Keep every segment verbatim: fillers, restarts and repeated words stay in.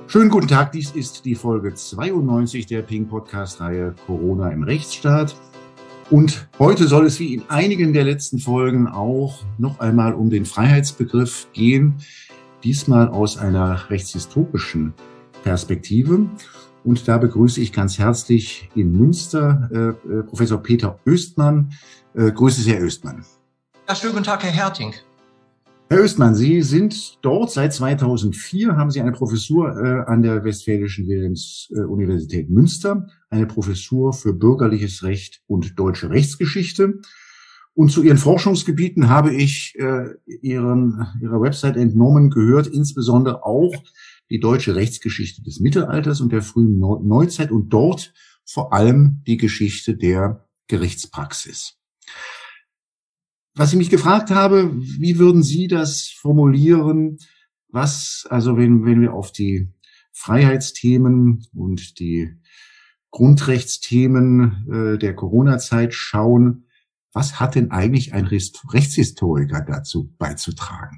Schönen guten Tag, dies ist die Folge zweiundneunzig der Ping-Podcast-Reihe Corona im Rechtsstaat. Und heute soll es wie in einigen der letzten Folgen auch noch einmal um den Freiheitsbegriff gehen, diesmal aus einer rechtshistorischen Perspektive. Und da begrüße ich ganz herzlich in Münster äh, Professor Peter Oestmann. Äh, grüße Sie, Herr Oestmann. Ja, schönen guten Tag, Herr Herting. Herr Oestmann, Sie sind dort seit zweitausendvier, haben Sie eine Professur äh, an der Westfälischen Wilhelms-Universität Münster, eine Professur für bürgerliches Recht und deutsche Rechtsgeschichte. Und zu Ihren Forschungsgebieten habe ich äh, Ihren, Ihrer Website entnommen gehört, insbesondere auch die deutsche Rechtsgeschichte des Mittelalters und der frühen Neuzeit und dort vor allem die Geschichte der Gerichtspraxis. Was ich mich gefragt habe, wie würden Sie das formulieren, was, also wenn, wenn wir auf die Freiheitsthemen und die Grundrechtsthemen äh, der Corona-Zeit schauen, was hat denn eigentlich ein Rechtshistoriker dazu beizutragen?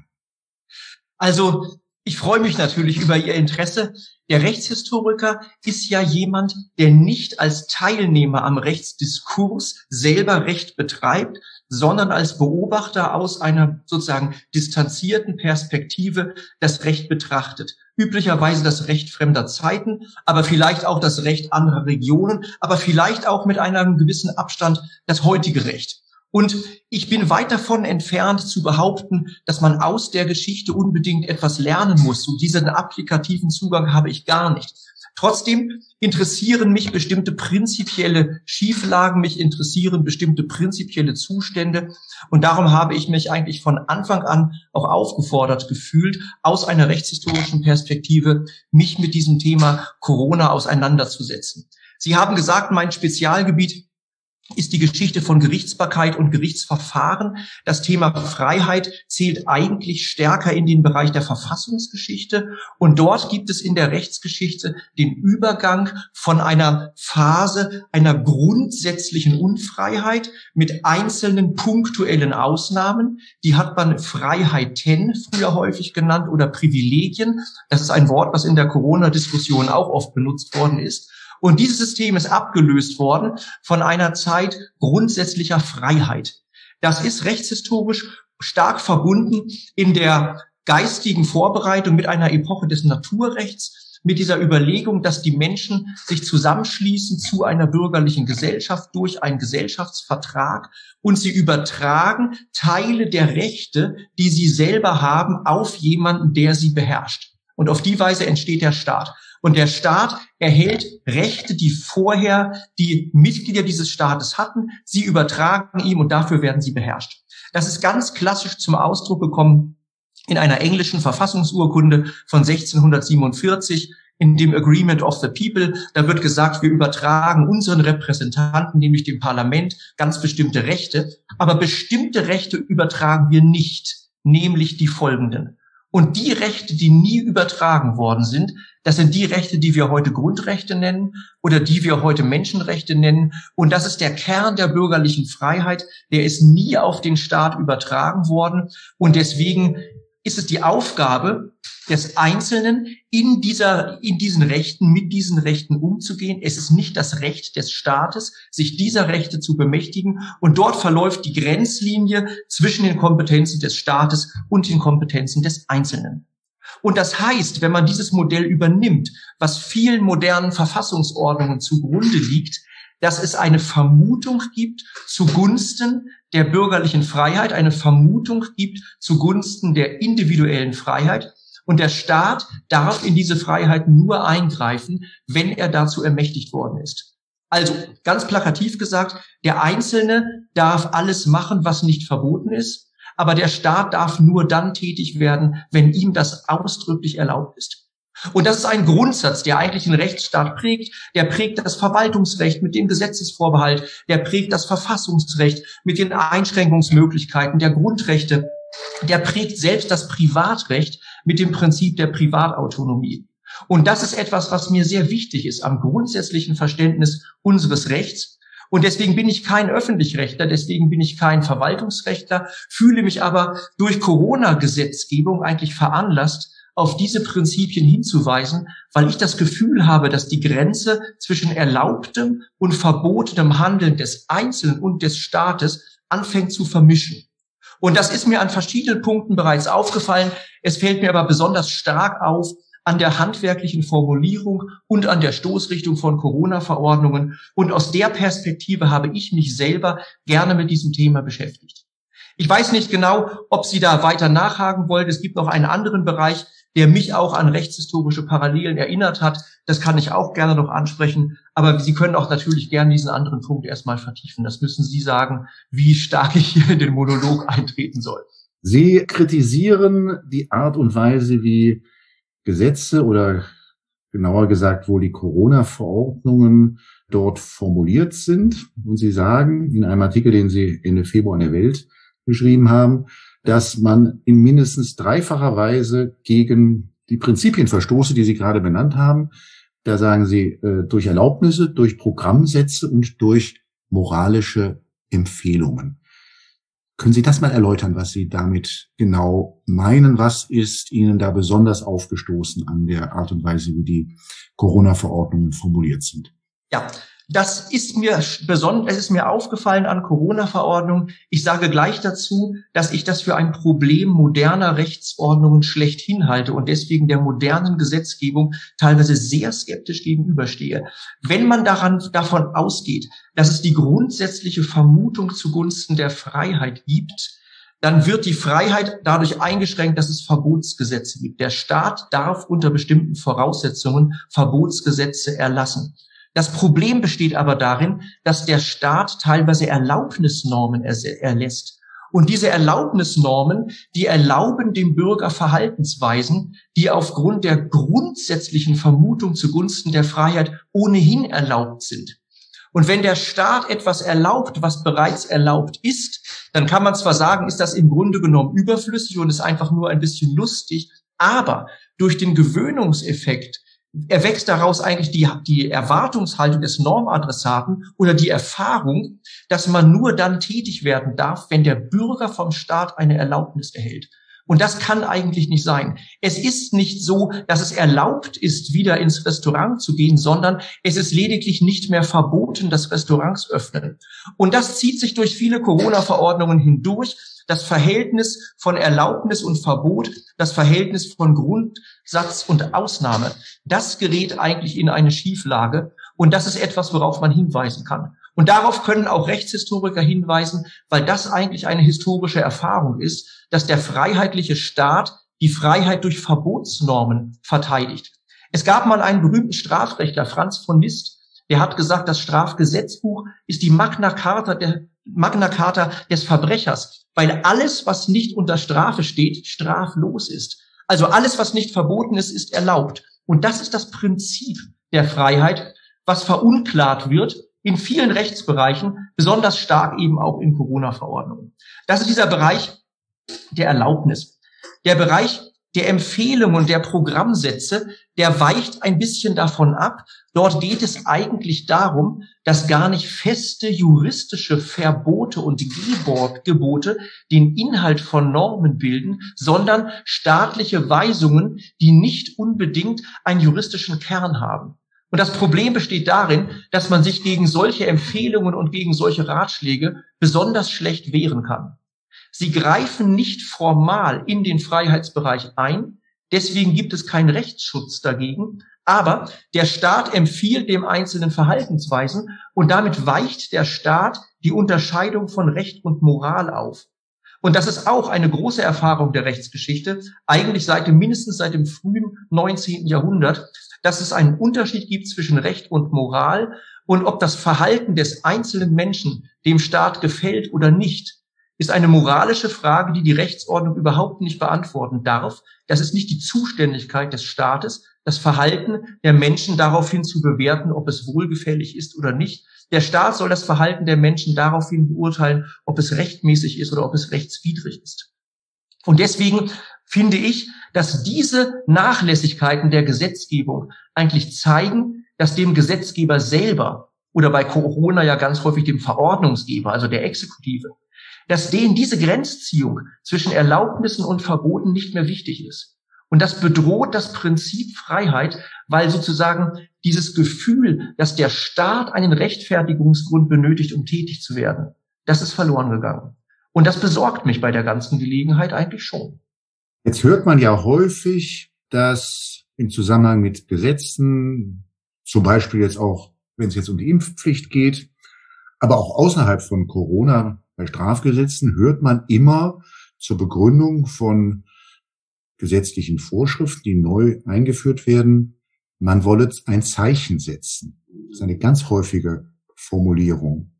Also, ich freue mich natürlich über Ihr Interesse. Der Rechtshistoriker ist ja jemand, der nicht als Teilnehmer am Rechtsdiskurs selber Recht betreibt, sondern als Beobachter aus einer sozusagen distanzierten Perspektive das Recht betrachtet. Üblicherweise das Recht fremder Zeiten, aber vielleicht auch das Recht anderer Regionen, aber vielleicht auch mit einem gewissen Abstand das heutige Recht. Und ich bin weit davon entfernt zu behaupten, dass man aus der Geschichte unbedingt etwas lernen muss. Und diesen applikativen Zugang habe ich gar nicht. Trotzdem interessieren mich bestimmte prinzipielle Schieflagen, mich interessieren bestimmte prinzipielle Zustände. Und darum habe ich mich eigentlich von Anfang an auch aufgefordert gefühlt, aus einer rechtshistorischen Perspektive mich mit diesem Thema Corona auseinanderzusetzen. Sie haben gesagt, mein Spezialgebiet ist die Geschichte von Gerichtsbarkeit und Gerichtsverfahren. Das Thema Freiheit zählt eigentlich stärker in den Bereich der Verfassungsgeschichte. Und dort gibt es in der Rechtsgeschichte den Übergang von einer Phase einer grundsätzlichen Unfreiheit mit einzelnen punktuellen Ausnahmen. Die hat man Freiheiten früher häufig genannt oder Privilegien. Das ist ein Wort, was in der Corona-Diskussion auch oft benutzt worden ist. Und dieses System ist abgelöst worden von einer Zeit grundsätzlicher Freiheit. Das ist rechtshistorisch stark verbunden in der geistigen Vorbereitung mit einer Epoche des Naturrechts, mit dieser Überlegung, dass die Menschen sich zusammenschließen zu einer bürgerlichen Gesellschaft durch einen Gesellschaftsvertrag und sie übertragen Teile der Rechte, die sie selber haben, auf jemanden, der sie beherrscht. Und auf die Weise entsteht der Staat. Und der Staat erhält Rechte, die vorher die Mitglieder dieses Staates hatten. Sie übertragen ihm und dafür werden sie beherrscht. Das ist ganz klassisch zum Ausdruck gekommen in einer englischen Verfassungsurkunde von sechzehnhundertsiebenundvierzig, in dem Agreement of the People. Da wird gesagt, wir übertragen unseren Repräsentanten, nämlich dem Parlament, ganz bestimmte Rechte. Aber bestimmte Rechte übertragen wir nicht, nämlich die folgenden. Und die Rechte, die nie übertragen worden sind, das sind die Rechte, die wir heute Grundrechte nennen oder die wir heute Menschenrechte nennen. Und das ist der Kern der bürgerlichen Freiheit. Der ist nie auf den Staat übertragen worden. Und deswegen ist es die Aufgabe des Einzelnen, in dieser, in diesen Rechten, mit diesen Rechten umzugehen. Es ist nicht das Recht des Staates, sich dieser Rechte zu bemächtigen. Und dort verläuft die Grenzlinie zwischen den Kompetenzen des Staates und den Kompetenzen des Einzelnen. Und das heißt, wenn man dieses Modell übernimmt, was vielen modernen Verfassungsordnungen zugrunde liegt, dass es eine Vermutung gibt zugunsten der bürgerlichen Freiheit, eine Vermutung gibt zugunsten der individuellen Freiheit. Und der Staat darf in diese Freiheit nur eingreifen, wenn er dazu ermächtigt worden ist. Also ganz plakativ gesagt, der Einzelne darf alles machen, was nicht verboten ist, aber der Staat darf nur dann tätig werden, wenn ihm das ausdrücklich erlaubt ist. Und das ist ein Grundsatz, der eigentlich den Rechtsstaat prägt. Der prägt das Verwaltungsrecht mit dem Gesetzesvorbehalt, der prägt das Verfassungsrecht mit den Einschränkungsmöglichkeiten der Grundrechte, der prägt selbst das Privatrecht mit dem Prinzip der Privatautonomie. Und das ist etwas, was mir sehr wichtig ist am grundsätzlichen Verständnis unseres Rechts. Und deswegen bin ich kein Öffentlichrechtler, deswegen bin ich kein Verwaltungsrechtler, fühle mich aber durch Corona-Gesetzgebung eigentlich veranlasst, auf diese Prinzipien hinzuweisen, weil ich das Gefühl habe, dass die Grenze zwischen erlaubtem und verbotenem Handeln des Einzelnen und des Staates anfängt zu vermischen. Und das ist mir an verschiedenen Punkten bereits aufgefallen. Es fällt mir aber besonders stark auf an der handwerklichen Formulierung und an der Stoßrichtung von Corona-Verordnungen. Und aus der Perspektive habe ich mich selber gerne mit diesem Thema beschäftigt. Ich weiß nicht genau, ob Sie da weiter nachhaken wollen. Es gibt noch einen anderen Bereich, der mich auch an rechtshistorische Parallelen erinnert hat. Das kann ich auch gerne noch ansprechen. Aber Sie können auch natürlich gerne diesen anderen Punkt erstmal vertiefen. Das müssen Sie sagen, wie stark ich hier in den Monolog eintreten soll. Sie kritisieren die Art und Weise, wie Gesetze oder genauer gesagt, wo die Corona-Verordnungen dort formuliert sind. Und Sie sagen in einem Artikel, den Sie Ende Februar in der Welt geschrieben haben, dass man in mindestens dreifacher Weise gegen die Prinzipien verstoße, die Sie gerade benannt haben. Da sagen Sie, äh, durch Erlaubnisse, durch Programmsätze und durch moralische Empfehlungen. Können Sie das mal erläutern, was Sie damit genau meinen? Was ist Ihnen da besonders aufgestoßen an der Art und Weise, wie die Corona-Verordnungen formuliert sind? Ja, das ist mir besonders, es ist mir aufgefallen an Corona-Verordnungen. Ich sage gleich dazu, dass ich das für ein Problem moderner Rechtsordnungen schlechthin halte und deswegen der modernen Gesetzgebung teilweise sehr skeptisch gegenüberstehe. Wenn man daran, davon ausgeht, dass es die grundsätzliche Vermutung zugunsten der Freiheit gibt, dann wird die Freiheit dadurch eingeschränkt, dass es Verbotsgesetze gibt. Der Staat darf unter bestimmten Voraussetzungen Verbotsgesetze erlassen. Das Problem besteht aber darin, dass der Staat teilweise Erlaubnisnormen erlässt. Und diese Erlaubnisnormen, die erlauben dem Bürger Verhaltensweisen, die aufgrund der grundsätzlichen Vermutung zugunsten der Freiheit ohnehin erlaubt sind. Und wenn der Staat etwas erlaubt, was bereits erlaubt ist, dann kann man zwar sagen, ist das im Grunde genommen überflüssig und ist einfach nur ein bisschen lustig, aber durch den Gewöhnungseffekt erwächst daraus eigentlich die, die Erwartungshaltung des Normadressaten oder die Erfahrung, dass man nur dann tätig werden darf, wenn der Bürger vom Staat eine Erlaubnis erhält. Und das kann eigentlich nicht sein. Es ist nicht so, dass es erlaubt ist, wieder ins Restaurant zu gehen, sondern es ist lediglich nicht mehr verboten, dass Restaurants öffnen. Und das zieht sich durch viele Corona-Verordnungen hindurch. Das Verhältnis von Erlaubnis und Verbot, das Verhältnis von Grundsatz und Ausnahme, das gerät eigentlich in eine Schieflage. Und das ist etwas, worauf man hinweisen kann. Und darauf können auch Rechtshistoriker hinweisen, weil das eigentlich eine historische Erfahrung ist, dass der freiheitliche Staat die Freiheit durch Verbotsnormen verteidigt. Es gab mal einen berühmten Strafrechtler, Franz von Liszt, der hat gesagt, das Strafgesetzbuch ist die Magna Carta, der, Magna Carta des Verbrechers, weil alles, was nicht unter Strafe steht, straflos ist. Also alles, was nicht verboten ist, ist erlaubt. Und das ist das Prinzip der Freiheit, was verunklart wird in vielen Rechtsbereichen, besonders stark eben auch in Corona-Verordnungen. Das ist dieser Bereich der Erlaubnis. Der Bereich der Empfehlungen und der Programmsätze, der weicht ein bisschen davon ab. Dort geht es eigentlich darum, dass gar nicht feste juristische Verbote und Gebote den Inhalt von Normen bilden, sondern staatliche Weisungen, die nicht unbedingt einen juristischen Kern haben. Und das Problem besteht darin, dass man sich gegen solche Empfehlungen und gegen solche Ratschläge besonders schlecht wehren kann. Sie greifen nicht formal in den Freiheitsbereich ein, deswegen gibt es keinen Rechtsschutz dagegen, aber der Staat empfiehlt dem Einzelnen Verhaltensweisen und damit weicht der Staat die Unterscheidung von Recht und Moral auf. Und das ist auch eine große Erfahrung der Rechtsgeschichte, eigentlich seit dem, mindestens seit dem frühen neunzehnten Jahrhundert, dass es einen Unterschied gibt zwischen Recht und Moral und ob das Verhalten des einzelnen Menschen dem Staat gefällt oder nicht, ist eine moralische Frage, die die Rechtsordnung überhaupt nicht beantworten darf. Das ist nicht die Zuständigkeit des Staates, das Verhalten der Menschen daraufhin zu bewerten, ob es wohlgefällig ist oder nicht. Der Staat soll das Verhalten der Menschen daraufhin beurteilen, ob es rechtmäßig ist oder ob es rechtswidrig ist. Und deswegen finde ich, dass diese Nachlässigkeiten der Gesetzgebung eigentlich zeigen, dass dem Gesetzgeber selber oder bei Corona ja ganz häufig dem Verordnungsgeber, also der Exekutive, dass denen diese Grenzziehung zwischen Erlaubnissen und Verboten nicht mehr wichtig ist. Und das bedroht das Prinzip Freiheit, weil sozusagen dieses Gefühl, dass der Staat einen Rechtfertigungsgrund benötigt, um tätig zu werden, das ist verloren gegangen. Und das besorgt mich bei der ganzen Gelegenheit eigentlich schon. Jetzt hört man ja häufig, dass im Zusammenhang mit Gesetzen, zum Beispiel jetzt auch, wenn es jetzt um die Impfpflicht geht, aber auch außerhalb von Corona, bei Strafgesetzen, hört man immer zur Begründung von gesetzlichen Vorschriften, die neu eingeführt werden, man wolle ein Zeichen setzen. Das ist eine ganz häufige Formulierung.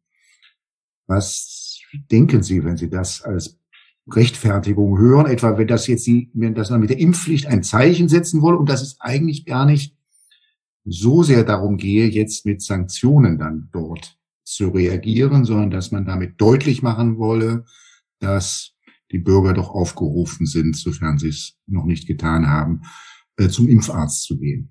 Was denken Sie, wenn Sie das als Rechtfertigung hören, etwa wenn das jetzt die, wenn das man mit der Impfpflicht ein Zeichen setzen wolle und dass es eigentlich gar nicht so sehr darum gehe, jetzt mit Sanktionen dann dort zu reagieren, sondern dass man damit deutlich machen wolle, dass die Bürger doch aufgerufen sind, sofern sie es noch nicht getan haben, zum Impfarzt zu gehen.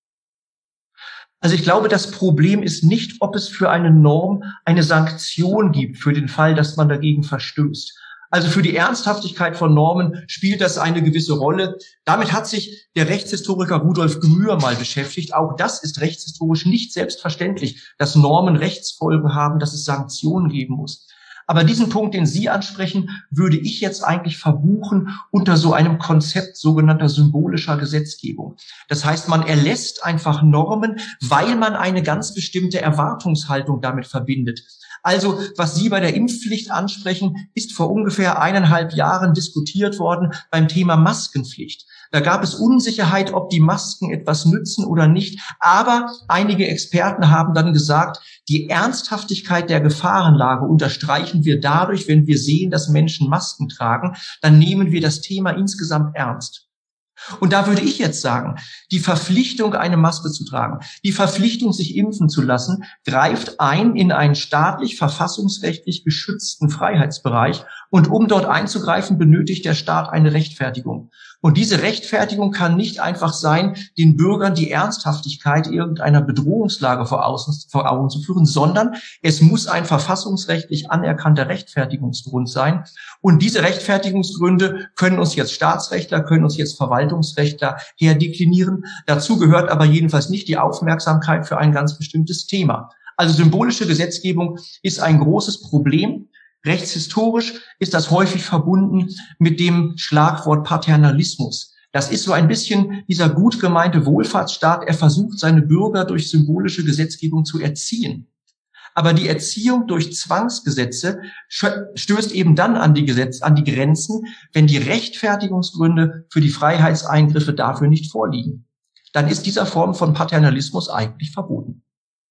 Also ich glaube, das Problem ist nicht, ob es für eine Norm eine Sanktion gibt für den Fall, dass man dagegen verstößt. Also für die Ernsthaftigkeit von Normen spielt das eine gewisse Rolle. Damit hat sich der Rechtshistoriker Rudolf Gmür mal beschäftigt. Auch das ist rechtshistorisch nicht selbstverständlich, dass Normen Rechtsfolgen haben, dass es Sanktionen geben muss. Aber diesen Punkt, den Sie ansprechen, würde ich jetzt eigentlich verbuchen unter so einem Konzept sogenannter symbolischer Gesetzgebung. Das heißt, man erlässt einfach Normen, weil man eine ganz bestimmte Erwartungshaltung damit verbindet. Also, was Sie bei der Impfpflicht ansprechen, ist vor ungefähr eineinhalb Jahren diskutiert worden beim Thema Maskenpflicht. Da gab es Unsicherheit, ob die Masken etwas nützen oder nicht. Aber einige Experten haben dann gesagt, die Ernsthaftigkeit der Gefahrenlage unterstreichen wir dadurch, wenn wir sehen, dass Menschen Masken tragen, dann nehmen wir das Thema insgesamt ernst. Und da würde ich jetzt sagen, die Verpflichtung, eine Maske zu tragen, die Verpflichtung, sich impfen zu lassen, greift ein in einen staatlich, verfassungsrechtlich geschützten Freiheitsbereich. Und um dort einzugreifen, benötigt der Staat eine Rechtfertigung. Und diese Rechtfertigung kann nicht einfach sein, den Bürgern die Ernsthaftigkeit irgendeiner Bedrohungslage vor, außen, vor Augen zu führen, sondern es muss ein verfassungsrechtlich anerkannter Rechtfertigungsgrund sein. Und diese Rechtfertigungsgründe können uns jetzt Staatsrechtler, können uns jetzt Verwaltungsrechtler herdeklinieren. Dazu gehört aber jedenfalls nicht die Aufmerksamkeit für ein ganz bestimmtes Thema. Also symbolische Gesetzgebung ist ein großes Problem. Rechtshistorisch ist das häufig verbunden mit dem Schlagwort Paternalismus. Das ist so ein bisschen dieser gut gemeinte Wohlfahrtsstaat. Er versucht, seine Bürger durch symbolische Gesetzgebung zu erziehen. Aber die Erziehung durch Zwangsgesetze stößt eben dann an die Gesetz, an die Grenzen, wenn die Rechtfertigungsgründe für die Freiheitseingriffe dafür nicht vorliegen. Dann ist dieser Form von Paternalismus eigentlich verboten.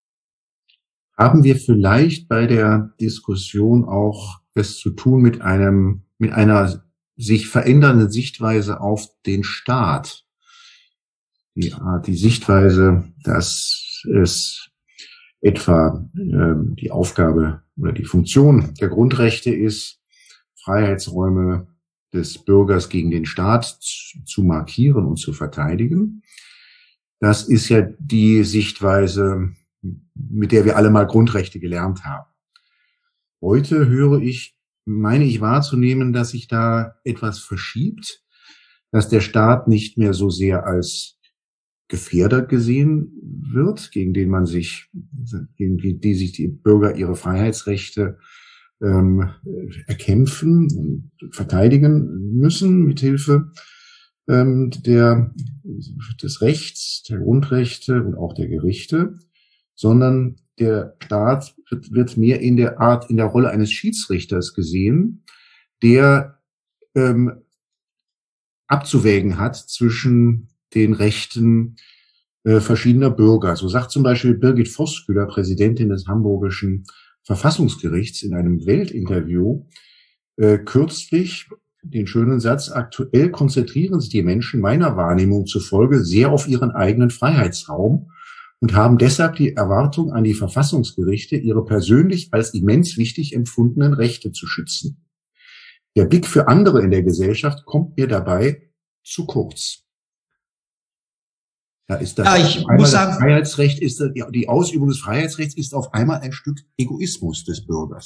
Haben wir vielleicht bei der Diskussion auch es zu tun mit einem, mit einer sich verändernden Sichtweise auf den Staat? Die Art, die Sichtweise, dass es etwa äh, die Aufgabe oder die Funktion der Grundrechte ist, Freiheitsräume des Bürgers gegen den Staat zu, zu markieren und zu verteidigen. Das ist ja die Sichtweise, mit der wir alle mal Grundrechte gelernt haben. Heute höre ich, meine ich wahrzunehmen, dass sich da etwas verschiebt, dass der Staat nicht mehr so sehr als Gefährder gesehen wird, gegen den man sich, gegen die sich die Bürger ihre Freiheitsrechte ähm, erkämpfen und verteidigen müssen mithilfe ähm, der des Rechts, der Grundrechte und auch der Gerichte, sondern der Staat wird, wird mehr in der Art, in der Rolle eines Schiedsrichters gesehen, der ähm, abzuwägen hat zwischen den Rechten äh, verschiedener Bürger. So sagt zum Beispiel Birgit Voskuiler, Präsidentin des Hamburgischen Verfassungsgerichts, in einem Weltinterview äh, kürzlich den schönen Satz: Aktuell konzentrieren sich die Menschen meiner Wahrnehmung zufolge sehr auf ihren eigenen Freiheitsraum und haben deshalb die Erwartung an die Verfassungsgerichte, ihre persönlich als immens wichtig empfundenen Rechte zu schützen. Der Blick für andere in der Gesellschaft kommt mir dabei zu kurz. Da ist das, ja, ich muss sagen, das Freiheitsrecht ist, die Ausübung des Freiheitsrechts ist auf einmal ein Stück Egoismus des Bürgers.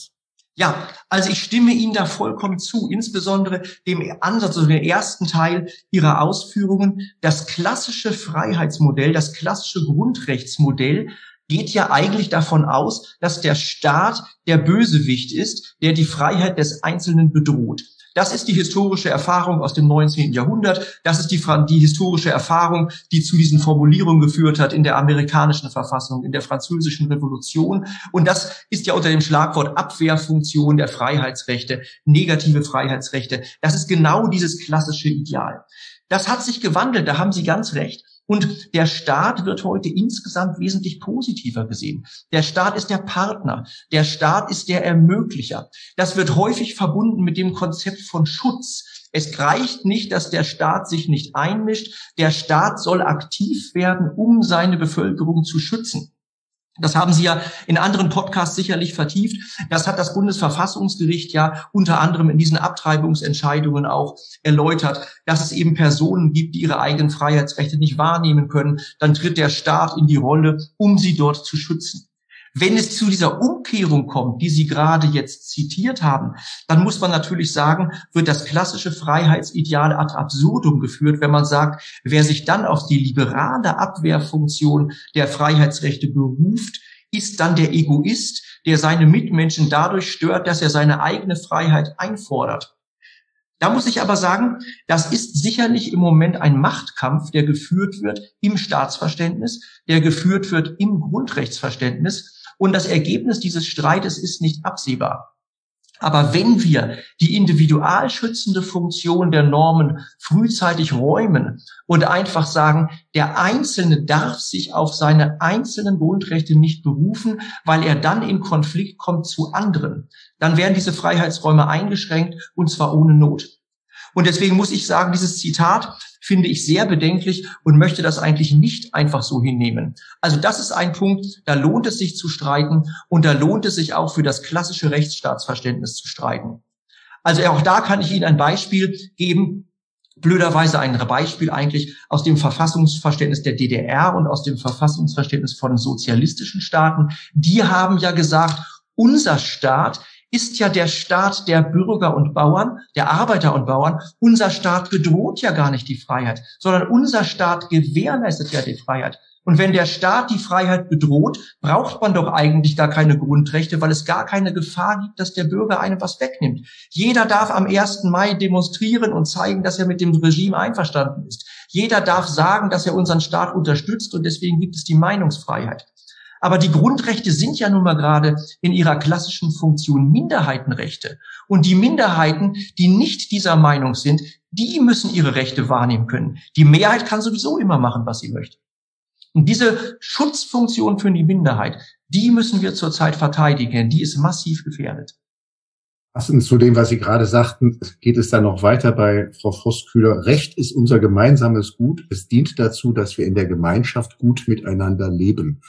Ja, also ich stimme Ihnen da vollkommen zu, insbesondere dem Ansatz, also dem ersten Teil Ihrer Ausführungen. Das klassische Freiheitsmodell, das klassische Grundrechtsmodell geht ja eigentlich davon aus, dass der Staat der Bösewicht ist, der die Freiheit des Einzelnen bedroht. Das ist die historische Erfahrung aus dem neunzehnten Jahrhundert. Das ist die, die historische Erfahrung, die zu diesen Formulierungen geführt hat in der amerikanischen Verfassung, in der französischen Revolution. Und das ist ja unter dem Schlagwort Abwehrfunktion der Freiheitsrechte, negative Freiheitsrechte. Das ist genau dieses klassische Ideal. Das hat sich gewandelt, da haben Sie ganz recht. Und der Staat wird heute insgesamt wesentlich positiver gesehen. Der Staat ist der Partner. Der Staat ist der Ermöglicher. Das wird häufig verbunden mit dem Konzept von Schutz. Es reicht nicht, dass der Staat sich nicht einmischt. Der Staat soll aktiv werden, um seine Bevölkerung zu schützen. Das haben Sie ja in anderen Podcasts sicherlich vertieft. Das hat das Bundesverfassungsgericht ja unter anderem in diesen Abtreibungsentscheidungen auch erläutert, dass es eben Personen gibt, die ihre eigenen Freiheitsrechte nicht wahrnehmen können. Dann tritt der Staat in die Rolle, um sie dort zu schützen. Wenn es zu dieser Umkehrung kommt, die Sie gerade jetzt zitiert haben, dann muss man natürlich sagen, wird das klassische Freiheitsideal ad absurdum geführt, wenn man sagt, wer sich dann auf die liberale Abwehrfunktion der Freiheitsrechte beruft, ist dann der Egoist, der seine Mitmenschen dadurch stört, dass er seine eigene Freiheit einfordert. Da muss ich aber sagen, das ist sicherlich im Moment ein Machtkampf, der geführt wird im Staatsverständnis, der geführt wird im Grundrechtsverständnis. Und das Ergebnis dieses Streites ist nicht absehbar. Aber wenn wir die individualschützende Funktion der Normen frühzeitig räumen und einfach sagen, der Einzelne darf sich auf seine einzelnen Grundrechte nicht berufen, weil er dann in Konflikt kommt zu anderen, dann werden diese Freiheitsräume eingeschränkt und zwar ohne Not. Und deswegen muss ich sagen, dieses Zitat finde ich sehr bedenklich und möchte das eigentlich nicht einfach so hinnehmen. Also das ist ein Punkt, da lohnt es sich zu streiten und da lohnt es sich auch für das klassische Rechtsstaatsverständnis zu streiten. Also auch da kann ich Ihnen ein Beispiel geben, blöderweise ein Beispiel eigentlich aus dem Verfassungsverständnis der D D R und aus dem Verfassungsverständnis von sozialistischen Staaten. Die haben ja gesagt, unser Staat ist ja der Staat der Bürger und Bauern, der Arbeiter und Bauern. Unser Staat bedroht ja gar nicht die Freiheit, sondern unser Staat gewährleistet ja die Freiheit. Und wenn der Staat die Freiheit bedroht, braucht man doch eigentlich gar keine Grundrechte, weil es gar keine Gefahr gibt, dass der Bürger einem was wegnimmt. Jeder darf am ersten Mai demonstrieren und zeigen, dass er mit dem Regime einverstanden ist. Jeder darf sagen, dass er unseren Staat unterstützt und deswegen gibt es die Meinungsfreiheit. Aber die Grundrechte sind ja nun mal gerade in ihrer klassischen Funktion Minderheitenrechte. Und die Minderheiten, die nicht dieser Meinung sind, die müssen ihre Rechte wahrnehmen können. Die Mehrheit kann sowieso immer machen, was sie möchte. Und diese Schutzfunktion für die Minderheit, die müssen wir zurzeit verteidigen. Die ist massiv gefährdet. Passend zu dem, was Sie gerade sagten, geht es dann noch weiter bei Frau Voskuhler. Recht ist unser gemeinsames Gut. Es dient dazu, dass wir in der Gemeinschaft gut miteinander leben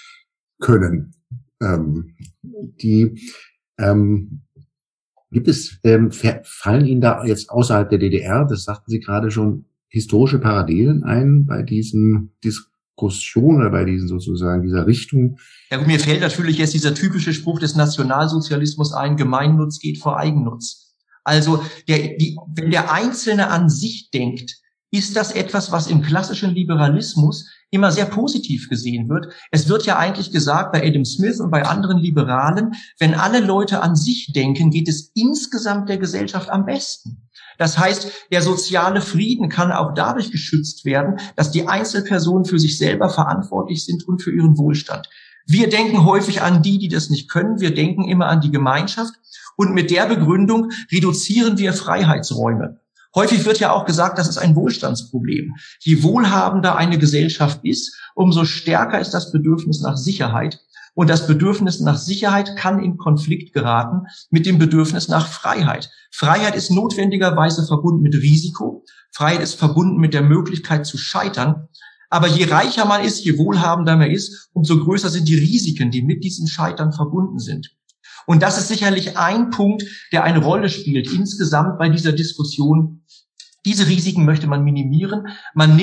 können. Ähm, die ähm, gibt es, ähm, fallen Ihnen da jetzt außerhalb der D D R, das sagten Sie gerade schon, historische Parallelen ein bei diesen Diskussionen oder bei diesen sozusagen dieser Richtung? Ja gut, mir fällt natürlich jetzt dieser typische Spruch des Nationalsozialismus ein, Gemeinnutz geht vor Eigennutz. Also der, die, wenn der Einzelne an sich denkt, ist das etwas, was im klassischen Liberalismus immer sehr positiv gesehen wird. Es wird ja eigentlich gesagt bei Adam Smith und bei anderen Liberalen, wenn alle Leute an sich denken, geht es insgesamt der Gesellschaft am besten. Das heißt, der soziale Frieden kann auch dadurch geschützt werden, dass die Einzelpersonen für sich selber verantwortlich sind und für ihren Wohlstand. Wir denken häufig an die, die das nicht können. Wir denken immer an die Gemeinschaft. Und mit der Begründung reduzieren wir Freiheitsräume. Häufig wird ja auch gesagt, das ist ein Wohlstandsproblem. Je wohlhabender eine Gesellschaft ist, umso stärker ist das Bedürfnis nach Sicherheit. Und das Bedürfnis nach Sicherheit kann in Konflikt geraten mit dem Bedürfnis nach Freiheit. Freiheit ist notwendigerweise verbunden mit Risiko. Freiheit ist verbunden mit der Möglichkeit zu scheitern. Aber je reicher man ist, je wohlhabender man ist, umso größer sind die Risiken, die mit diesem Scheitern verbunden sind. Und das ist sicherlich ein Punkt, der eine Rolle spielt insgesamt bei dieser Diskussion. Diese Risiken möchte man minimieren. Man nimmt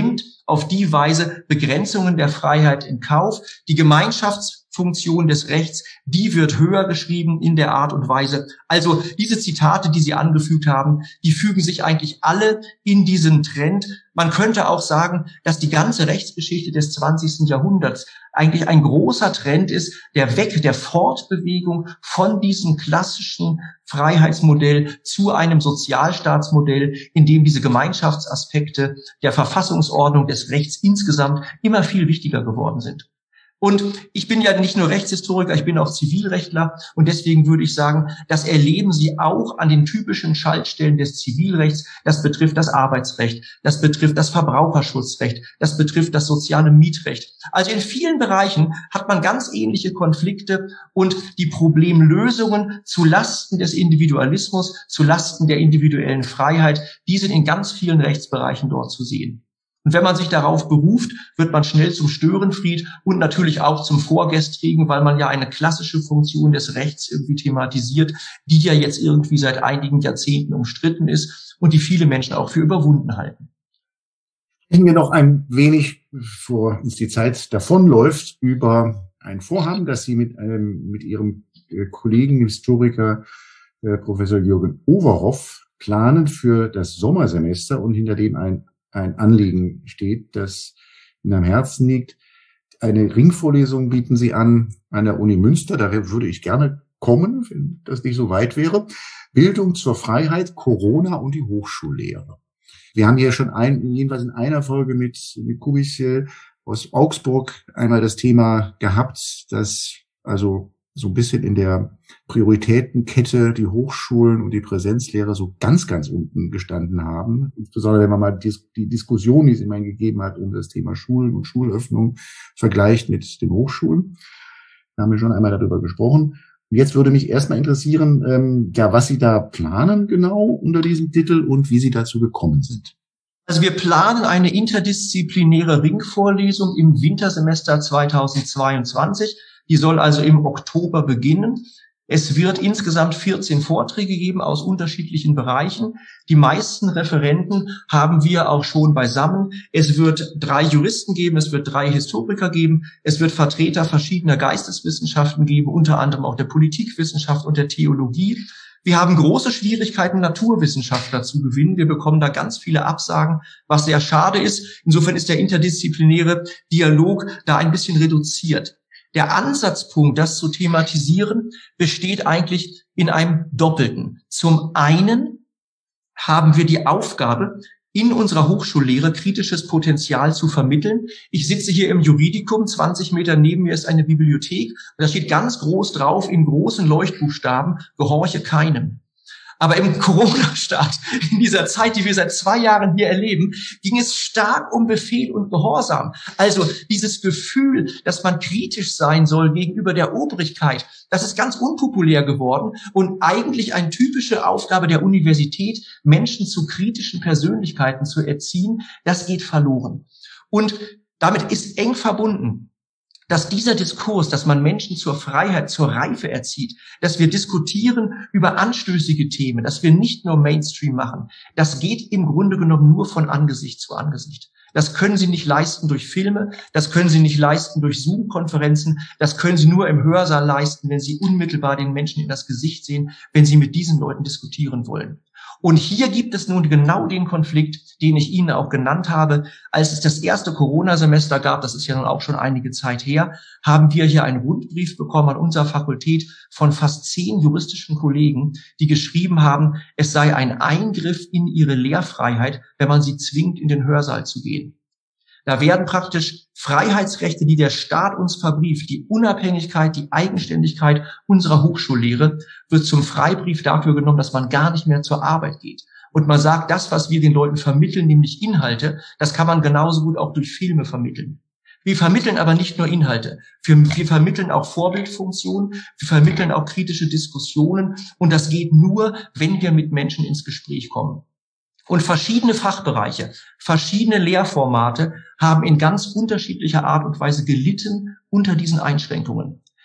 auf die Weise Begrenzungen der Freiheit in Kauf. Die Gemeinschaftsfunktion des Rechts, die wird höher geschrieben in der Art und Weise. Also diese Zitate, die Sie angefügt haben, die fügen sich eigentlich alle in diesen Trend. Man könnte auch sagen, dass die ganze Rechtsgeschichte des zwanzigsten Jahrhunderts eigentlich ein großer Trend ist, der Weg, der Fortbewegung von diesem klassischen Freiheitsmodell zu einem Sozialstaatsmodell, in dem diese Gemeinschaftsaspekte der Verfassungsordnung des Rechts insgesamt immer viel wichtiger geworden sind. Und ich bin ja nicht nur Rechtshistoriker, ich bin auch Zivilrechtler und deswegen würde ich sagen, das erleben Sie auch an den typischen Schaltstellen des Zivilrechts. Das betrifft das Arbeitsrecht, das betrifft das Verbraucherschutzrecht, das betrifft das soziale Mietrecht. Also in vielen Bereichen hat man ganz ähnliche Konflikte und die Problemlösungen zu Lasten des Individualismus, zu Lasten der individuellen Freiheit, die sind in ganz vielen Rechtsbereichen dort zu sehen. Und wenn man sich darauf beruft, wird man schnell zum Störenfried und natürlich auch zum Vorgestrigen, weil man ja eine klassische Funktion des Rechts irgendwie thematisiert, die ja jetzt irgendwie seit einigen Jahrzehnten umstritten ist und die viele Menschen auch für überwunden halten. Sprechen wir noch ein wenig, bevor uns die Zeit davonläuft, über ein Vorhaben, das Sie mit einem, mit Ihrem Kollegen, Historiker, äh, Professor Jürgen Overhoff planen für das Sommersemester und hinter dem ein ein Anliegen steht, das Ihnen am Herzen liegt. Eine Ringvorlesung bieten Sie an an der Uni Münster. Da würde ich gerne kommen, wenn das nicht so weit wäre. Bildung zur Freiheit, Corona und die Hochschullehre. Wir haben hier schon ein, jedenfalls in einer Folge mit, mit Kubicil aus Augsburg einmal das Thema gehabt, dass also so ein bisschen in der Prioritätenkette die Hochschulen und die Präsenzlehre so ganz, ganz unten gestanden haben. Insbesondere wenn man mal die, die Diskussion, die es immerhin gegeben hat, um das Thema Schulen und Schulöffnung vergleicht mit den Hochschulen. Da haben wir schon einmal darüber gesprochen. Und jetzt würde mich erstmal interessieren, ähm, ja, was Sie da planen genau unter diesem Titel und wie Sie dazu gekommen sind. Also wir planen eine interdisziplinäre Ringvorlesung im Wintersemester zweitausendzweiundzwanzig. Die soll also im Oktober beginnen. Es wird insgesamt vierzehn Vorträge geben aus unterschiedlichen Bereichen. Die meisten Referenten haben wir auch schon beisammen. Es wird drei Juristen geben, es wird drei Historiker geben, es wird Vertreter verschiedener Geisteswissenschaften geben, unter anderem auch der Politikwissenschaft und der Theologie. Wir haben große Schwierigkeiten, Naturwissenschaftler zu gewinnen. Wir bekommen da ganz viele Absagen, was sehr schade ist. Insofern ist der interdisziplinäre Dialog da ein bisschen reduziert. Der Ansatzpunkt, das zu thematisieren, besteht eigentlich in einem Doppelten. Zum einen haben wir die Aufgabe, in unserer Hochschullehre kritisches Potenzial zu vermitteln. Ich sitze hier im Juridikum, zwanzig Meter neben mir ist eine Bibliothek, und da steht ganz groß drauf in großen Leuchtbuchstaben: Gehorche keinem. Aber im Corona-Staat, in dieser Zeit, die wir seit zwei Jahren hier erleben, ging es stark um Befehl und Gehorsam. Also dieses Gefühl, dass man kritisch sein soll gegenüber der Obrigkeit, das ist ganz unpopulär geworden und eigentlich eine typische Aufgabe der Universität, Menschen zu kritischen Persönlichkeiten zu erziehen, das geht verloren. Und damit ist eng verbunden, dass dieser Diskurs, dass man Menschen zur Freiheit, zur Reife erzieht, dass wir diskutieren über anstößige Themen, dass wir nicht nur Mainstream machen, das geht im Grunde genommen nur von Angesicht zu Angesicht. Das können Sie nicht leisten durch Filme, das können Sie nicht leisten durch Zoom-Konferenzen, das können Sie nur im Hörsaal leisten, wenn Sie unmittelbar den Menschen in das Gesicht sehen, wenn Sie mit diesen Leuten diskutieren wollen. Und hier gibt es nun genau den Konflikt, den ich Ihnen auch genannt habe. Als es das erste Corona-Semester gab, das ist ja nun auch schon einige Zeit her, haben wir hier einen Rundbrief bekommen an unserer Fakultät von fast zehn juristischen Kollegen, die geschrieben haben, es sei ein Eingriff in ihre Lehrfreiheit, wenn man sie zwingt, in den Hörsaal zu gehen. Da werden praktisch Freiheitsrechte, die der Staat uns verbrieft, die Unabhängigkeit, die Eigenständigkeit unserer Hochschullehre, wird zum Freibrief dafür genommen, dass man gar nicht mehr zur Arbeit geht. Und man sagt, das, was wir den Leuten vermitteln, nämlich Inhalte, das kann man genauso gut auch durch Filme vermitteln. Wir vermitteln aber nicht nur Inhalte. Wir, wir vermitteln auch Vorbildfunktionen, wir vermitteln auch kritische Diskussionen. Und das geht nur, wenn wir mit Menschen ins Gespräch kommen. Und verschiedene Fachbereiche, verschiedene Lehrformate haben in ganz unterschiedlicher Art und Weise gelitten unter diesen Einschränkungen.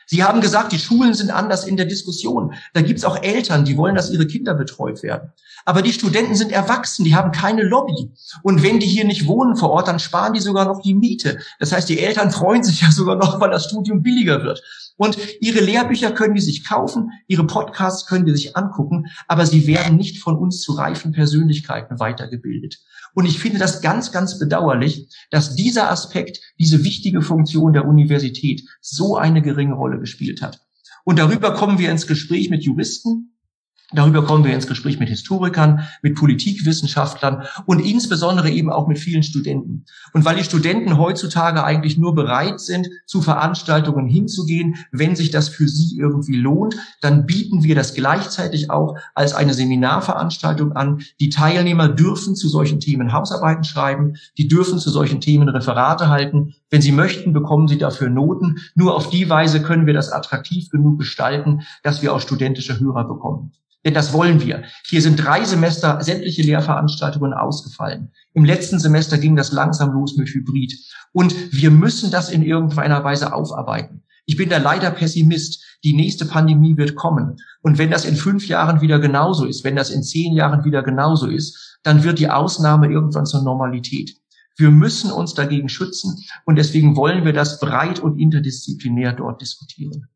Sie haben gesagt, die Schulen sind anders in der Diskussion. Da gibt's auch Eltern, die wollen, dass ihre Kinder betreut werden. Aber die Studenten sind erwachsen, die haben keine Lobby. Und wenn die hier nicht wohnen vor Ort, dann sparen die sogar noch die Miete. Das heißt, die Eltern freuen sich ja sogar noch, weil das Studium billiger wird. Und ihre Lehrbücher können die sich kaufen, ihre Podcasts können die sich angucken, aber sie werden nicht von uns zu reifen Persönlichkeiten weitergebildet. Und ich finde das ganz, ganz bedauerlich, dass dieser Aspekt, diese wichtige Funktion der Universität so eine geringe Rolle gespielt hat. Und darüber kommen wir ins Gespräch mit Juristen. Darüber kommen wir ins Gespräch mit Historikern, mit Politikwissenschaftlern und insbesondere eben auch mit vielen Studenten. Und weil die Studenten heutzutage eigentlich nur bereit sind, zu Veranstaltungen hinzugehen, wenn sich das für sie irgendwie lohnt, dann bieten wir das gleichzeitig auch als eine Seminarveranstaltung an. Die Teilnehmer dürfen zu solchen Themen Hausarbeiten schreiben, die dürfen zu solchen Themen Referate halten. Wenn sie möchten, bekommen sie dafür Noten. Nur auf die Weise können wir das attraktiv genug gestalten, dass wir auch studentische Hörer bekommen. Denn das wollen wir. Hier sind drei Semester sämtliche Lehrveranstaltungen ausgefallen. Im letzten Semester ging das langsam los mit Hybrid. Und wir müssen das in irgendeiner Weise aufarbeiten. Ich bin da leider Pessimist. Die nächste Pandemie wird kommen. Und wenn das in fünf Jahren wieder genauso ist, wenn das in zehn Jahren wieder genauso ist, dann wird die Ausnahme irgendwann zur Normalität. Wir müssen uns dagegen schützen. Und deswegen wollen wir das breit und interdisziplinär dort diskutieren.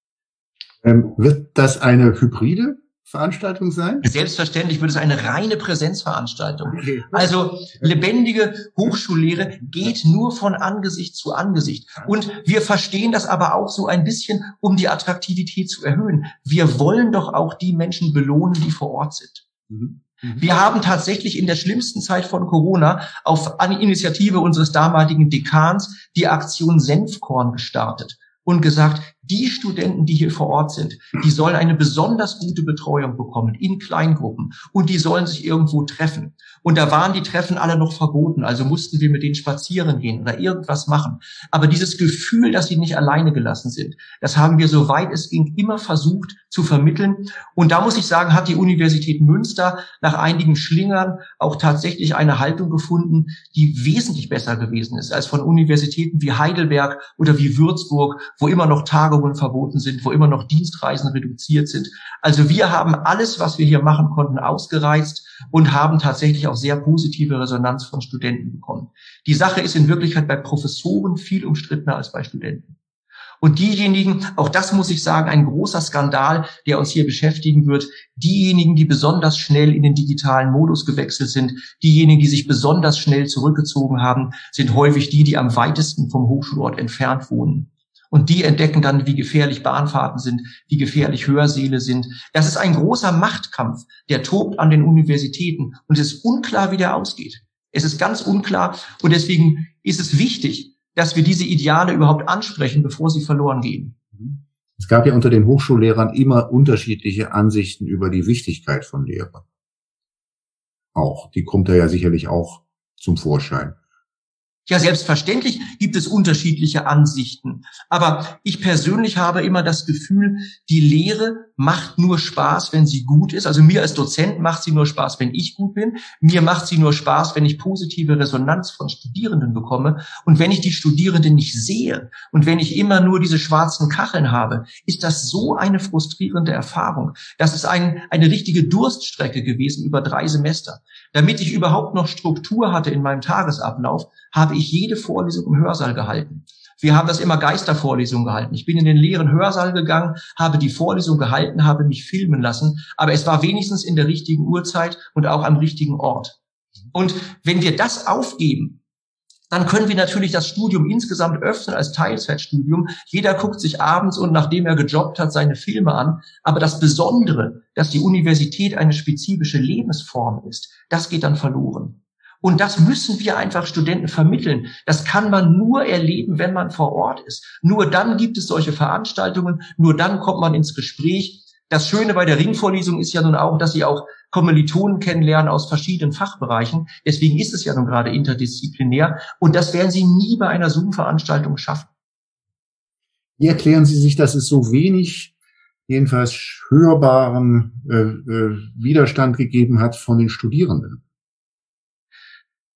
Ähm, wird das eine hybride Veranstaltung sein? Selbstverständlich wird es eine reine Präsenzveranstaltung. Okay. Also lebendige Hochschullehre geht nur von Angesicht zu Angesicht. Und wir verstehen das aber auch so ein bisschen, um die Attraktivität zu erhöhen. Wir wollen doch auch die Menschen belohnen, die vor Ort sind. Mhm. Wir haben tatsächlich in der schlimmsten Zeit von Corona auf Initiative unseres damaligen Dekans die Aktion Senfkorn gestartet und gesagt, die Studenten, die hier vor Ort sind, die sollen eine besonders gute Betreuung bekommen in Kleingruppen und die sollen sich irgendwo treffen. Und da waren die Treffen alle noch verboten, also mussten wir mit denen spazieren gehen oder irgendwas machen. Aber dieses Gefühl, dass sie nicht alleine gelassen sind, das haben wir, soweit es ging, immer versucht zu vermitteln. Und da muss ich sagen, hat die Universität Münster nach einigen Schlingern auch tatsächlich eine Haltung gefunden, die wesentlich besser gewesen ist als von Universitäten wie Heidelberg oder wie Würzburg, wo immer noch Tage verboten sind, wo immer noch Dienstreisen reduziert sind. Also wir haben alles, was wir hier machen konnten, ausgereizt und haben tatsächlich auch sehr positive Resonanz von Studenten bekommen. Die Sache ist in Wirklichkeit bei Professoren viel umstrittener als bei Studenten. Und diejenigen, auch das muss ich sagen, ein großer Skandal, der uns hier beschäftigen wird, diejenigen, die besonders schnell in den digitalen Modus gewechselt sind, diejenigen, die sich besonders schnell zurückgezogen haben, sind häufig die, die am weitesten vom Hochschulort entfernt wohnen. Und die entdecken dann, wie gefährlich Bahnfahrten sind, wie gefährlich Hörsäle sind. Das ist ein großer Machtkampf, der tobt an den Universitäten. Und es ist unklar, wie der ausgeht. Es ist ganz unklar. Und deswegen ist es wichtig, dass wir diese Ideale überhaupt ansprechen, bevor sie verloren gehen. Es gab ja unter den Hochschullehrern immer unterschiedliche Ansichten über die Wichtigkeit von Lehre. Auch, die kommt da ja sicherlich auch zum Vorschein. Ja, selbstverständlich gibt es unterschiedliche Ansichten. Aber ich persönlich habe immer das Gefühl, die Lehre macht nur Spaß, wenn sie gut ist. Also mir als Dozent macht sie nur Spaß, wenn ich gut bin. Mir macht sie nur Spaß, wenn ich positive Resonanz von Studierenden bekomme. Und wenn ich die Studierenden nicht sehe und wenn ich immer nur diese schwarzen Kacheln habe, ist das so eine frustrierende Erfahrung. Das ist ein, eine richtige Durststrecke gewesen über drei Semester. Damit ich überhaupt noch Struktur hatte in meinem Tagesablauf, habe ich jede Vorlesung im Hörsaal gehalten. Wir haben das immer Geistervorlesungen gehalten. Ich bin in den leeren Hörsaal gegangen, habe die Vorlesung gehalten, habe mich filmen lassen, aber es war wenigstens in der richtigen Uhrzeit und auch am richtigen Ort. Und wenn wir das aufgeben, dann können wir natürlich das Studium insgesamt öffnen als Teilzeitstudium. Jeder guckt sich abends und nachdem er gejobbt hat, seine Filme an. Aber das Besondere, dass die Universität eine spezifische Lebensform ist, das geht dann verloren. Und das müssen wir einfach Studenten vermitteln. Das kann man nur erleben, wenn man vor Ort ist. Nur dann gibt es solche Veranstaltungen, nur dann kommt man ins Gespräch. Das Schöne bei der Ringvorlesung ist ja nun auch, dass Sie auch Kommilitonen kennenlernen aus verschiedenen Fachbereichen. Deswegen ist es ja nun gerade interdisziplinär. Und das werden Sie nie bei einer Zoom-Veranstaltung schaffen. Wie erklären Sie sich, dass es so wenig, jedenfalls hörbaren äh, äh, Widerstand gegeben hat von den Studierenden?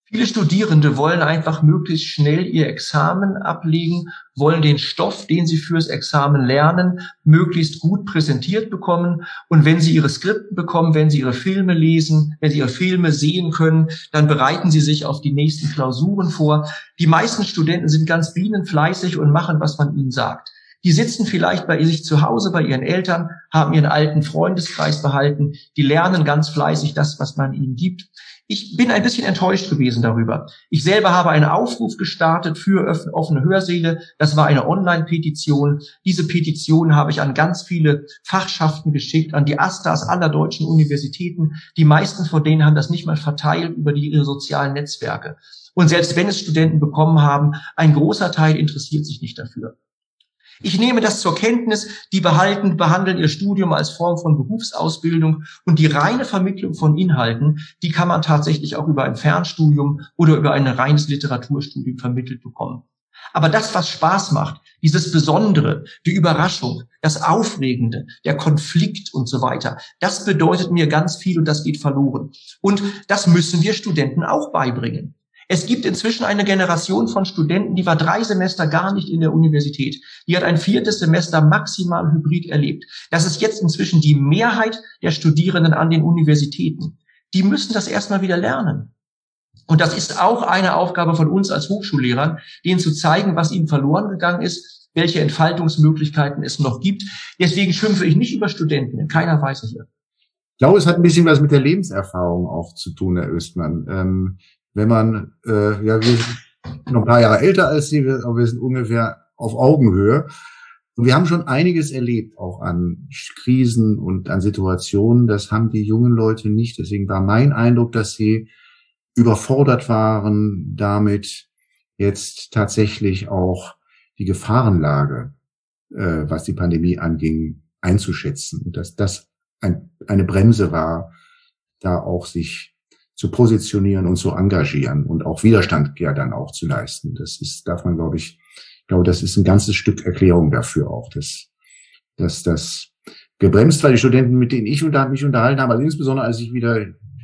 Viele Studierende wollen einfach möglichst schnell ihr Examen ablegen, wollen den Stoff, den sie fürs Examen lernen, möglichst gut präsentiert bekommen. Und wenn sie ihre Skripten bekommen, wenn sie ihre Filme lesen, wenn sie ihre Filme sehen können, dann bereiten sie sich auf die nächsten Klausuren vor. Die meisten Studenten sind ganz bienenfleißig und machen, was man ihnen sagt. Die sitzen vielleicht bei sich zu Hause, bei ihren Eltern, haben ihren alten Freundeskreis behalten, die lernen ganz fleißig das, was man ihnen gibt. Ich bin ein bisschen enttäuscht gewesen darüber. Ich selber habe einen Aufruf gestartet für offene Hörsäle. Das war eine Online-Petition. Diese Petition habe ich an ganz viele Fachschaften geschickt, an die AStAs aller deutschen Universitäten. Die meisten von denen haben das nicht mal verteilt über die, ihre sozialen Netzwerke. Und selbst wenn es Studenten bekommen haben, ein großer Teil interessiert sich nicht dafür. Ich nehme das zur Kenntnis, die behalten, behandeln ihr Studium als Form von Berufsausbildung und die reine Vermittlung von Inhalten, die kann man tatsächlich auch über ein Fernstudium oder über ein reines Literaturstudium vermittelt bekommen. Aber das, was Spaß macht, dieses Besondere, die Überraschung, das Aufregende, der Konflikt und so weiter, das bedeutet mir ganz viel und das geht verloren. Und das müssen wir Studenten auch beibringen. Es gibt inzwischen eine Generation von Studenten, die war drei Semester gar nicht in der Universität. Die hat ein viertes Semester maximal hybrid erlebt. Das ist jetzt inzwischen die Mehrheit der Studierenden an den Universitäten. Die müssen das erstmal wieder lernen. Und das ist auch eine Aufgabe von uns als Hochschullehrern, denen zu zeigen, was ihnen verloren gegangen ist, welche Entfaltungsmöglichkeiten es noch gibt. Deswegen schimpfe ich nicht über Studenten, in keiner Weise hier. Ich glaube, es hat ein bisschen was mit der Lebenserfahrung auch zu tun, Herr Östmann. Ähm Wenn man, äh, ja, wir sind noch ein paar Jahre älter als Sie, aber wir sind ungefähr auf Augenhöhe. Und wir haben schon einiges erlebt, auch an Krisen und an Situationen. Das haben die jungen Leute nicht. Deswegen war mein Eindruck, dass sie überfordert waren, damit jetzt tatsächlich auch die Gefahrenlage, äh, was die Pandemie anging, einzuschätzen. Und dass das ein, eine Bremse war, da auch sich zu positionieren und zu engagieren und auch Widerstand ja dann auch zu leisten. Das ist, darf man, glaube ich, ich glaube, das ist ein ganzes Stück Erklärung dafür auch, dass, dass das gebremst war. Die Studenten, mit denen ich unter, mich unterhalten habe, also insbesondere als ich wieder,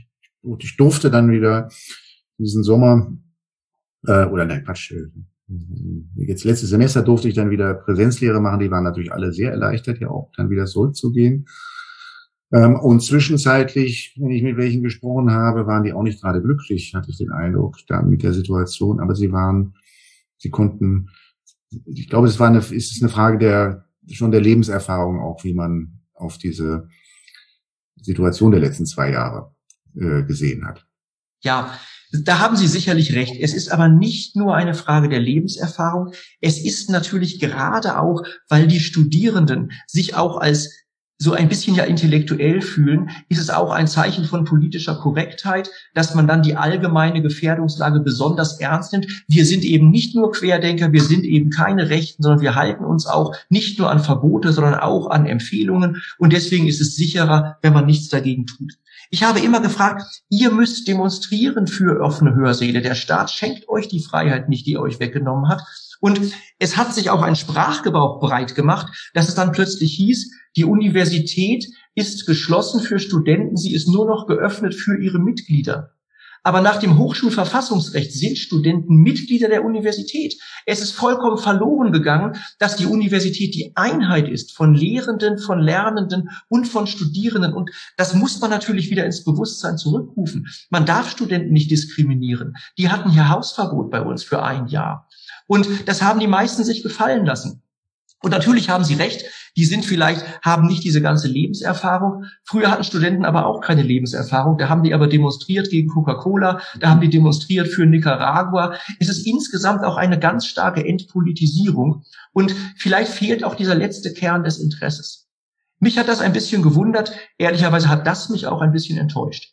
ich durfte dann wieder diesen Sommer, äh, oder nein, Quatsch, jetzt letztes Semester durfte ich dann wieder Präsenzlehre machen. Die waren natürlich alle sehr erleichtert, ja auch dann wieder zurückzugehen. Und zwischenzeitlich, wenn ich mit welchen gesprochen habe, waren die auch nicht gerade glücklich, hatte ich den Eindruck, da mit der Situation. Aber sie waren, sie konnten, ich glaube, es war eine, es ist eine Frage der, schon der Lebenserfahrung auch, wie man auf diese Situation der letzten zwei Jahre äh, gesehen hat. Ja, da haben Sie sicherlich recht. Es ist aber nicht nur eine Frage der Lebenserfahrung. Es ist natürlich gerade auch, weil die Studierenden sich auch als so ein bisschen ja intellektuell fühlen, ist es auch ein Zeichen von politischer Korrektheit, dass man dann die allgemeine Gefährdungslage besonders ernst nimmt. Wir sind eben nicht nur Querdenker, wir sind eben keine Rechten, sondern wir halten uns auch nicht nur an Verbote, sondern auch an Empfehlungen. Und deswegen ist es sicherer, wenn man nichts dagegen tut. Ich habe immer gefragt, ihr müsst demonstrieren für offene Hörsäle. Der Staat schenkt euch die Freiheit nicht, die er euch weggenommen hat. Und es hat sich auch ein Sprachgebrauch breit gemacht, dass es dann plötzlich hieß, die Universität ist geschlossen für Studenten, sie ist nur noch geöffnet für ihre Mitglieder. Aber nach dem Hochschulverfassungsrecht sind Studenten Mitglieder der Universität. Es ist vollkommen verloren gegangen, dass die Universität die Einheit ist von Lehrenden, von Lernenden und von Studierenden. Und das muss man natürlich wieder ins Bewusstsein zurückrufen. Man darf Studenten nicht diskriminieren. Die hatten hier Hausverbot bei uns für ein Jahr. Und das haben die meisten sich gefallen lassen. Und natürlich haben Sie recht, die sind vielleicht, haben nicht diese ganze Lebenserfahrung. Früher hatten Studenten aber auch keine Lebenserfahrung. Da haben die aber demonstriert gegen Coca-Cola, da haben die demonstriert für Nicaragua. Es ist insgesamt auch eine ganz starke Entpolitisierung. Und vielleicht fehlt auch dieser letzte Kern des Interesses. Mich hat das ein bisschen gewundert. Ehrlicherweise hat das mich auch ein bisschen enttäuscht.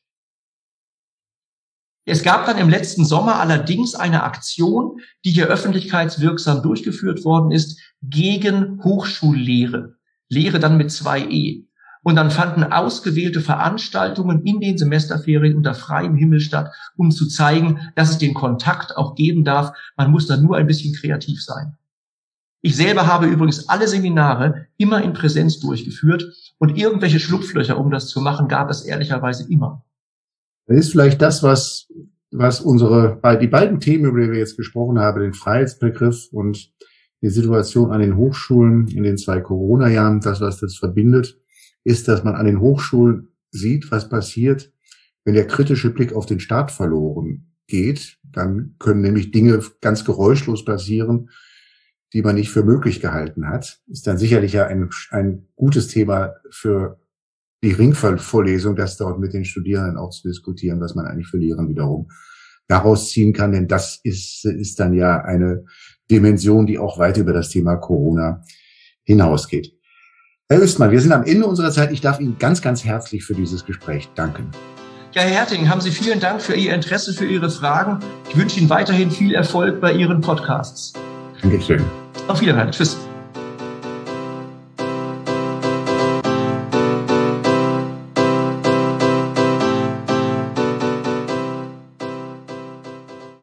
Es gab dann im letzten Sommer allerdings eine Aktion, die hier öffentlichkeitswirksam durchgeführt worden ist, gegen Hochschullehre. Lehre dann mit zwei E. Und dann fanden ausgewählte Veranstaltungen in den Semesterferien unter freiem Himmel statt, um zu zeigen, dass es den Kontakt auch geben darf. Man muss da nur ein bisschen kreativ sein. Ich selber habe übrigens alle Seminare immer in Präsenz durchgeführt und irgendwelche Schlupflöcher, um das zu machen, gab es ehrlicherweise immer. Das ist vielleicht das, was was unsere, die beiden Themen, über die wir jetzt gesprochen haben, den Freiheitsbegriff und die Situation an den Hochschulen in den zwei Corona-Jahren, das, was das verbindet, ist, dass man an den Hochschulen sieht, was passiert, wenn der kritische Blick auf den Staat verloren geht. Dann können nämlich Dinge ganz geräuschlos passieren, die man nicht für möglich gehalten hat. Ist dann sicherlich ja ein, ein gutes Thema für die Ringvorlesung, das dort mit den Studierenden auch zu diskutieren, was man eigentlich für Lehren wiederum daraus ziehen kann. Denn das ist, ist dann ja eine Dimension, die auch weit über das Thema Corona hinausgeht. Herr Östmann, wir sind am Ende unserer Zeit. Ich darf Ihnen ganz, ganz herzlich für dieses Gespräch danken. Ja, Herr Herting, haben Sie vielen Dank für Ihr Interesse, für Ihre Fragen. Ich wünsche Ihnen weiterhin viel Erfolg bei Ihren Podcasts. Dankeschön. Auf Wiedersehen. Tschüss.